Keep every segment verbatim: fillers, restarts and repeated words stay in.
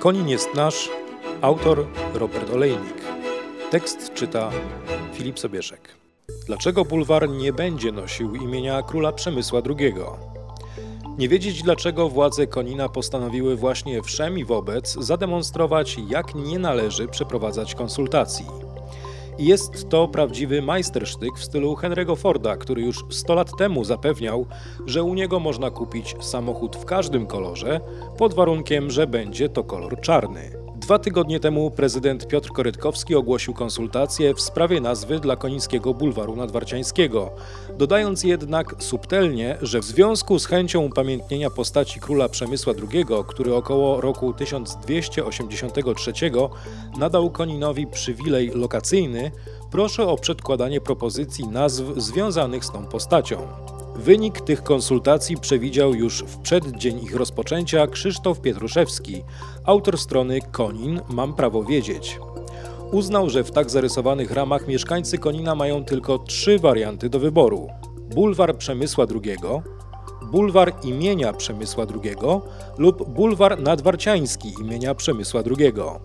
Konin jest nasz, autor Robert Olejnik. Tekst czyta Filip Sobieszek. Dlaczego bulwar nie będzie nosił imienia króla Przemysła drugiego? Nie wiedzieć, dlaczego władze Konina postanowiły właśnie wszem i wobec zademonstrować, jak nie należy przeprowadzać konsultacji. I jest to prawdziwy majstersztyk w stylu Henry'ego Forda, który już sto lat temu zapewniał, że u niego można kupić samochód w każdym kolorze, pod warunkiem, że będzie to kolor czarny. Dwa tygodnie temu prezydent Piotr Korytkowski ogłosił konsultacje w sprawie nazwy dla konińskiego bulwaru nadwarciańskiego, dodając jednak subtelnie, że w związku z chęcią upamiętnienia postaci króla Przemysła drugiego, który około roku tysiąc dwieście osiemdziesiątego trzeciego nadał Koninowi przywilej lokacyjny, proszę o przedkładanie propozycji nazw związanych z tą postacią. Wynik tych konsultacji przewidział już w przeddzień ich rozpoczęcia Krzysztof Pietruszewski, autor strony Konin Mam Prawo Wiedzieć. Uznał, że w tak zarysowanych ramach mieszkańcy Konina mają tylko trzy warianty do wyboru: bulwar Przemysła drugiego, bulwar imienia Przemysła drugiego lub bulwar nadwarciański imienia Przemysła drugiego.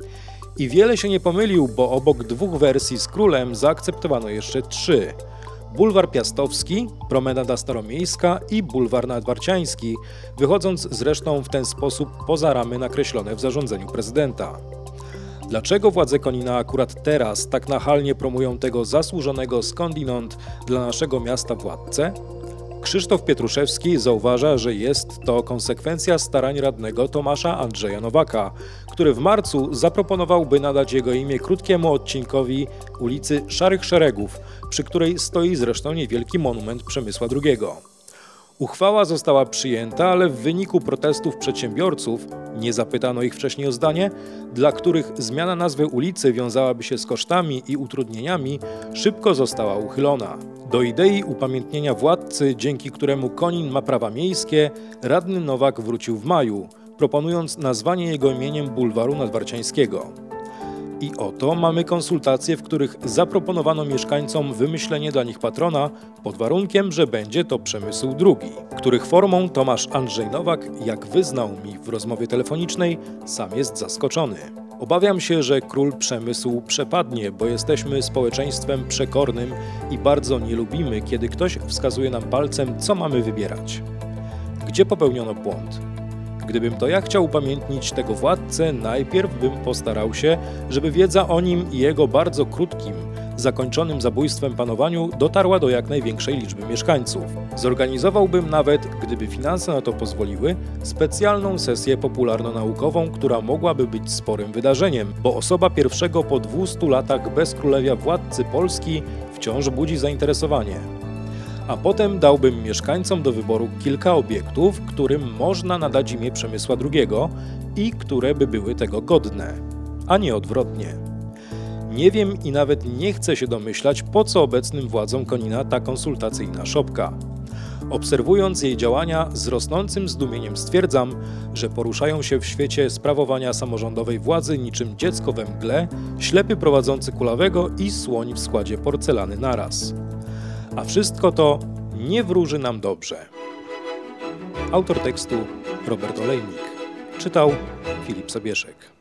I wiele się nie pomylił, bo obok dwóch wersji z królem zaakceptowano jeszcze trzy: bulwar piastowski, promenada staromiejska i bulwar nadwarciański, wychodząc zresztą w ten sposób poza ramy nakreślone w zarządzeniu prezydenta. Dlaczego władze Konina akurat teraz tak nachalnie promują tego zasłużonego skądinąd dla naszego miasta władcę? Krzysztof Pietruszewski zauważa, że jest to konsekwencja starań radnego Tomasza Andrzeja Nowaka, który w marcu zaproponował, by nadać jego imię krótkiemu odcinkowi ulicy Szarych Szeregów, przy której stoi zresztą niewielki monument Przemysła drugiego. Uchwała została przyjęta, ale w wyniku protestów przedsiębiorców, nie zapytano ich wcześniej o zdanie, dla których zmiana nazwy ulicy wiązałaby się z kosztami i utrudnieniami, szybko została uchylona. Do idei upamiętnienia władcy, dzięki któremu Konin ma prawa miejskie, radny Nowak wrócił w maju, proponując nazwanie jego imieniem bulwaru nadwarciańskiego. I oto mamy konsultacje, w których zaproponowano mieszkańcom wymyślenie dla nich patrona pod warunkiem, że będzie to Przemysł drugi, których formą Tomasz Andrzej Nowak, jak wyznał mi w rozmowie telefonicznej, sam jest zaskoczony. Obawiam się, że król Przemysł przepadnie, bo jesteśmy społeczeństwem przekornym i bardzo nie lubimy, kiedy ktoś wskazuje nam palcem, co mamy wybierać. Gdzie popełniono błąd? Gdybym to ja chciał upamiętnić tego władcę, najpierw bym postarał się, żeby wiedza o nim i jego bardzo krótkim, zakończonym zabójstwem panowaniu dotarła do jak największej liczby mieszkańców. Zorganizowałbym nawet, gdyby finanse na to pozwoliły, specjalną sesję popularno-naukową, która mogłaby być sporym wydarzeniem, bo osoba pierwszego po dwustu latach bezkrólewia władcy Polski wciąż budzi zainteresowanie. A potem dałbym mieszkańcom do wyboru kilka obiektów, którym można nadać imię Przemysła drugiego i które by były tego godne, a nie odwrotnie. Nie wiem i nawet nie chcę się domyślać, po co obecnym władzom Konina ta konsultacyjna szopka. Obserwując jej działania, z rosnącym zdumieniem stwierdzam, że poruszają się w świecie sprawowania samorządowej władzy niczym dziecko we mgle, ślepy prowadzący kulawego i słoń w składzie porcelany naraz. A wszystko to nie wróży nam dobrze. Autor tekstu Robert Olejnik. Czytał Filip Sobieszek.